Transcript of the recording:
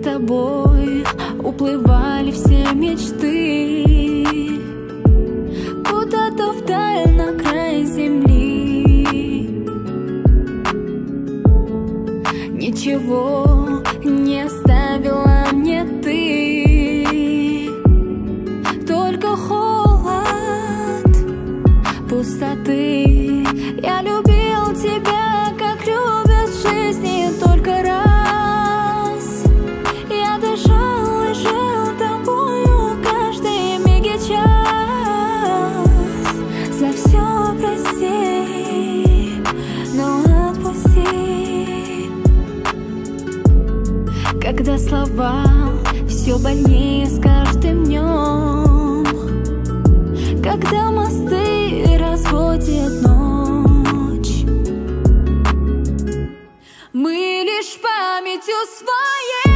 тобой уплывали все мечты куда-то вдаль, на край земли. Ничего не оставила мне ты, только холод пустоты. Я любил тебя, как любят в жизни только раз. Я дышал и жил тобою каждый миг и час. За все прости, но отпусти. Когда слова все больнее с каждым днем, когда мосты разводит ночь, мы лишь памятью своей